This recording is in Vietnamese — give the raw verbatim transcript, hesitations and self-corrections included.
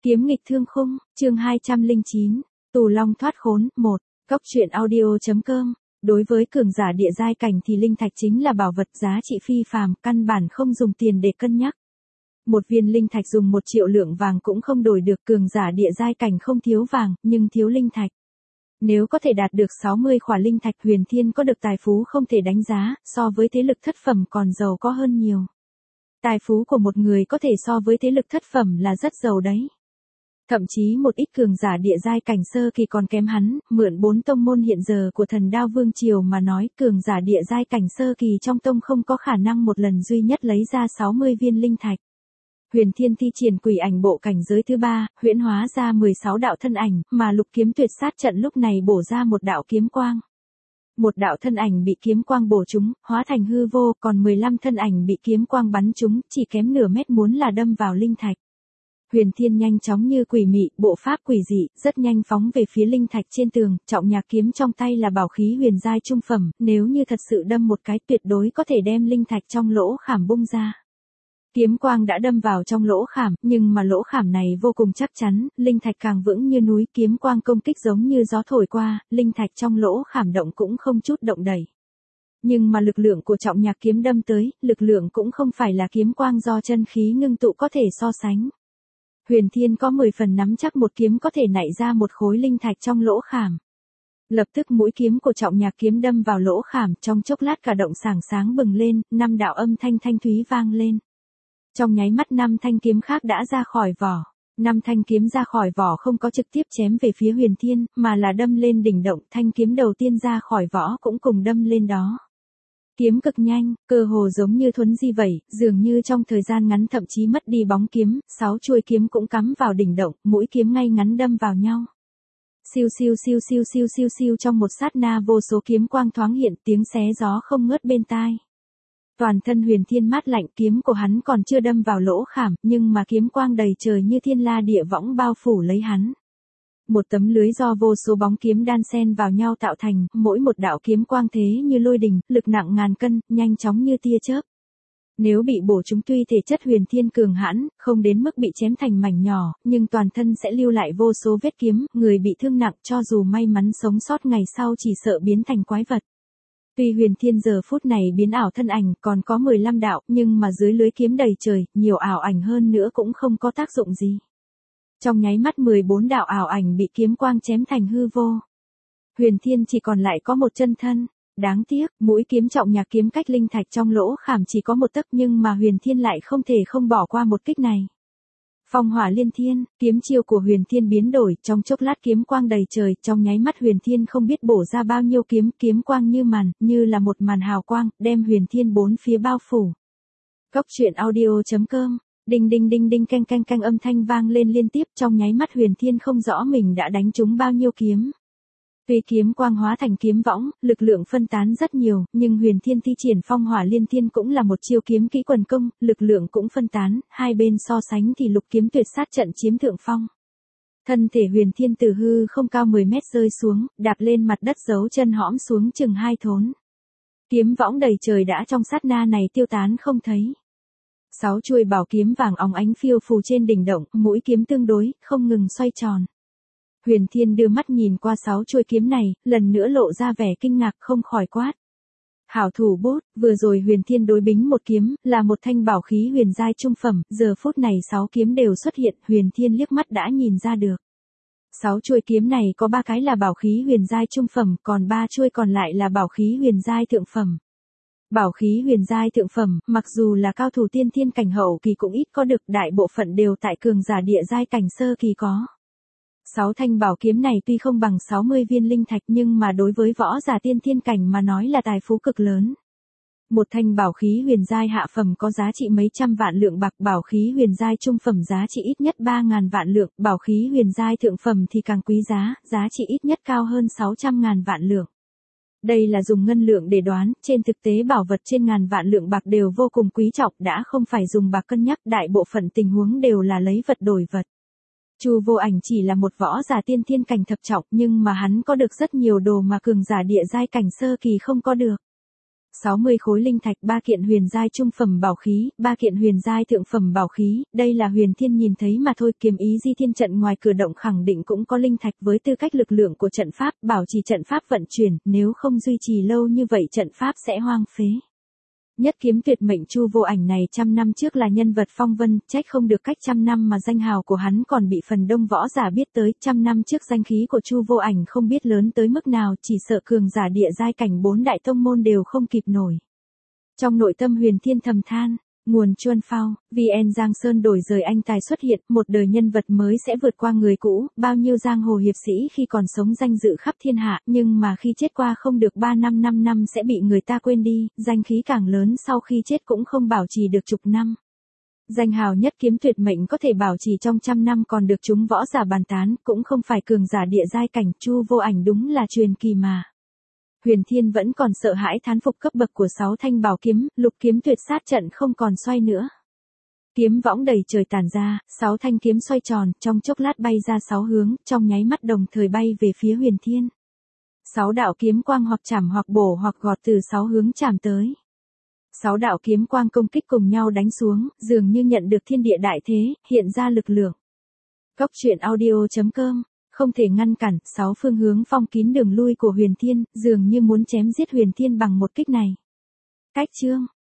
Kiếm nghịch thương khung, chương hai trăm lẻ chín, Tù Long thoát khốn, một. Cóc truyện audio.com. Đối với cường giả địa giai cảnh thì linh thạch chính là bảo vật giá trị phi phàm, căn bản không dùng tiền để cân nhắc. Một viên linh thạch dùng một triệu lượng vàng cũng không đổi được, cường giả địa giai cảnh không thiếu vàng, nhưng thiếu linh thạch. Nếu có thể đạt được sáu mươi khỏa linh thạch, Huyền Thiên có được tài phú không thể đánh giá, so với thế lực thất phẩm còn giàu có hơn nhiều. Tài phú của một người có thể so với thế lực thất phẩm là rất giàu đấy. Thậm chí một ít cường giả địa giai cảnh sơ kỳ còn kém hắn, mượn bốn tông môn hiện giờ của Thần Đao Vương Triều mà nói, cường giả địa giai cảnh sơ kỳ trong tông không có khả năng một lần duy nhất lấy ra sáu mươi viên linh thạch. Huyền Thiên thi triển quỷ ảnh bộ cảnh giới thứ ba, huyễn hóa ra mười sáu đạo thân ảnh, mà lục kiếm tuyệt sát trận lúc này bổ ra một đạo kiếm quang. Một đạo thân ảnh bị kiếm quang bổ trúng, hóa thành hư vô, còn mười lăm thân ảnh bị kiếm quang bắn trúng, chỉ kém nửa mét muốn là đâm vào linh thạch. Huyền Thiên nhanh chóng như quỷ mị, bộ pháp quỷ dị, rất nhanh phóng về phía linh thạch trên tường, trọng nhạc kiếm trong tay là bảo khí huyền giai trung phẩm, nếu như thật sự đâm một cái tuyệt đối có thể đem linh thạch trong lỗ khảm bung ra. Kiếm quang đã đâm vào trong lỗ khảm, nhưng mà lỗ khảm này vô cùng chắc chắn, linh thạch càng vững như núi, kiếm quang công kích giống như gió thổi qua, linh thạch trong lỗ khảm động cũng không chút động đẩy. Nhưng mà lực lượng của trọng nhạc kiếm đâm tới, lực lượng cũng không phải là kiếm quang do chân khí ngưng tụ có thể so sánh. Huyền Thiên có mười phần nắm chắc một kiếm có thể nảy ra một khối linh thạch trong lỗ khảm. Lập tức mũi kiếm của trọng nhạc kiếm đâm vào lỗ khảm, trong chốc lát cả động sảng sáng bừng lên, năm đạo âm thanh thanh thúy vang lên. Trong nháy mắt năm thanh kiếm khác đã ra khỏi vỏ. Năm thanh kiếm ra khỏi vỏ không có trực tiếp chém về phía Huyền Thiên, mà là đâm lên đỉnh động, thanh kiếm đầu tiên ra khỏi vỏ cũng cùng đâm lên đó. Kiếm cực nhanh, cơ hồ giống như thuấn di vậy, dường như trong thời gian ngắn thậm chí mất đi bóng kiếm, sáu chuôi kiếm cũng cắm vào đỉnh động, mũi kiếm ngay ngắn đâm vào nhau. Siêu siêu siêu siêu siêu siêu siêu, trong một sát na vô số kiếm quang thoáng hiện, tiếng xé gió không ngớt bên tai. Toàn thân Huyền Thiên mát lạnh, kiếm của hắn còn chưa đâm vào lỗ khảm, nhưng mà kiếm quang đầy trời như thiên la địa võng bao phủ lấy hắn. Một tấm lưới do vô số bóng kiếm đan xen vào nhau tạo thành, mỗi một đạo kiếm quang thế như lôi đình, lực nặng ngàn cân, nhanh chóng như tia chớp. Nếu bị bổ trúng tuy thể chất Huyền Thiên cường hãn, không đến mức bị chém thành mảnh nhỏ, nhưng toàn thân sẽ lưu lại vô số vết kiếm, người bị thương nặng cho dù may mắn sống sót ngày sau chỉ sợ biến thành quái vật. Tuy Huyền Thiên giờ phút này biến ảo thân ảnh còn có mười lăm đạo, nhưng mà dưới lưới kiếm đầy trời, nhiều ảo ảnh hơn nữa cũng không có tác dụng gì. Trong nháy mắt mười bốn đạo ảo ảnh bị kiếm quang chém thành hư vô. Huyền Thiên chỉ còn lại có một chân thân. Đáng tiếc, mũi kiếm trọng nhạc kiếm cách linh thạch trong lỗ khảm chỉ có một tấc, nhưng mà Huyền Thiên lại không thể không bỏ qua một kích này. Phong hỏa liên thiên, kiếm chiêu của Huyền Thiên biến đổi, trong chốc lát kiếm quang đầy trời, trong nháy mắt Huyền Thiên không biết bổ ra bao nhiêu kiếm, kiếm quang như màn, như là một màn hào quang, đem Huyền Thiên bốn phía bao phủ. Cóc truyện audio.com. Đinh đinh đinh đinh, canh canh canh, âm thanh vang lên liên tiếp, trong nháy mắt Huyền Thiên không rõ mình đã đánh trúng bao nhiêu kiếm. Tuy kiếm quang hóa thành kiếm võng, lực lượng phân tán rất nhiều, nhưng Huyền Thiên thi triển phong hỏa liên thiên cũng là một chiêu kiếm kỹ quần công, lực lượng cũng phân tán, hai bên so sánh thì lục kiếm tuyệt sát trận chiếm thượng phong. Thân thể Huyền Thiên từ hư không cao mười mét rơi xuống, đạp lên mặt đất giấu chân hõm xuống chừng hai thốn. Kiếm võng đầy trời đã trong sát na này tiêu tán không thấy. Sáu chuôi bảo kiếm vàng óng ánh phiêu phù trên đỉnh động, mũi kiếm tương đối, không ngừng xoay tròn. Huyền Thiên đưa mắt nhìn qua sáu chuôi kiếm này, lần nữa lộ ra vẻ kinh ngạc không khỏi quát. Hảo thủ bút, vừa rồi Huyền Thiên đối bính một kiếm, là một thanh bảo khí huyền giai trung phẩm, giờ phút này sáu kiếm đều xuất hiện, Huyền Thiên liếc mắt đã nhìn ra được. Sáu chuôi kiếm này có ba cái là bảo khí huyền giai trung phẩm, còn ba chuôi còn lại là bảo khí huyền giai thượng phẩm. Bảo khí huyền giai thượng phẩm, mặc dù là cao thủ tiên thiên cảnh hậu kỳ cũng ít có được, đại bộ phận đều tại cường giả địa giai cảnh sơ kỳ có. Sáu thanh bảo kiếm này tuy không bằng sáu mươi viên linh thạch, nhưng mà đối với võ giả tiên thiên cảnh mà nói là tài phú cực lớn. Một thanh bảo khí huyền giai hạ phẩm có giá trị mấy trăm vạn lượng bạc, bảo khí huyền giai trung phẩm giá trị ít nhất ba ngàn vạn lượng, bảo khí huyền giai thượng phẩm thì càng quý giá, giá trị ít nhất cao hơn sáu trăm ngàn vạn lượng. Đây là dùng ngân lượng để đoán, trên thực tế bảo vật trên ngàn vạn lượng bạc đều vô cùng quý trọng, đã không phải dùng bạc cân nhắc, đại bộ phận tình huống đều là lấy vật đổi vật. Chu Vô Ảnh chỉ là một võ giả tiên thiên cảnh thập trọng, nhưng mà hắn có được rất nhiều đồ mà cường giả địa giai cảnh sơ kỳ không có được. sáu mươi khối linh thạch, ba kiện huyền giai trung phẩm bảo khí, ba kiện huyền giai thượng phẩm bảo khí, đây là Huyền Thiên nhìn thấy mà thôi. Kiếm ý di thiên trận ngoài cửa động khẳng định cũng có linh thạch, với tư cách lực lượng của trận pháp, bảo trì trận pháp vận chuyển, nếu không duy trì lâu như vậy trận pháp sẽ hoang phế. Nhất kiếm tuyệt mệnh Chu Vô Ảnh này trăm năm trước là nhân vật phong vân, trách không được cách trăm năm mà danh hào của hắn còn bị phần đông võ giả biết tới. Trăm năm trước danh khí của Chu Vô Ảnh không biết lớn tới mức nào, chỉ sợ cường giả địa giai cảnh bốn đại tông môn đều không kịp nổi. Trong nội tâm Huyền Thiên thầm than, nguồn Chuân Phao, vê en Giang Sơn đổi rời anh tài xuất hiện, một đời nhân vật mới sẽ vượt qua người cũ, bao nhiêu giang hồ hiệp sĩ khi còn sống danh dự khắp thiên hạ, nhưng mà khi chết qua không được ba năm năm năm sẽ bị người ta quên đi, danh khí càng lớn sau khi chết cũng không bảo trì được chục năm. Danh hào nhất kiếm tuyệt mệnh có thể bảo trì trong trăm năm còn được chúng võ giả bàn tán, cũng không phải cường giả địa giai cảnh. Chu Vô Ảnh đúng là truyền kỳ mà. Huyền Thiên vẫn còn sợ hãi thán phục cấp bậc của sáu thanh bảo kiếm, lục kiếm tuyệt sát trận không còn xoay nữa. Kiếm võng đầy trời tản ra, sáu thanh kiếm xoay tròn, trong chốc lát bay ra sáu hướng, trong nháy mắt đồng thời bay về phía Huyền Thiên. Sáu đạo kiếm quang hoặc chảm hoặc bổ hoặc gọt từ sáu hướng chạm tới. Sáu đạo kiếm quang công kích cùng nhau đánh xuống, dường như nhận được thiên địa đại thế, hiện ra lực lượng. Cốc truyện audio chấm com không thể ngăn cản, sáu phương hướng phong kín đường lui của Huyền Thiên, dường như muốn chém giết Huyền Thiên bằng một kích này. Cách chương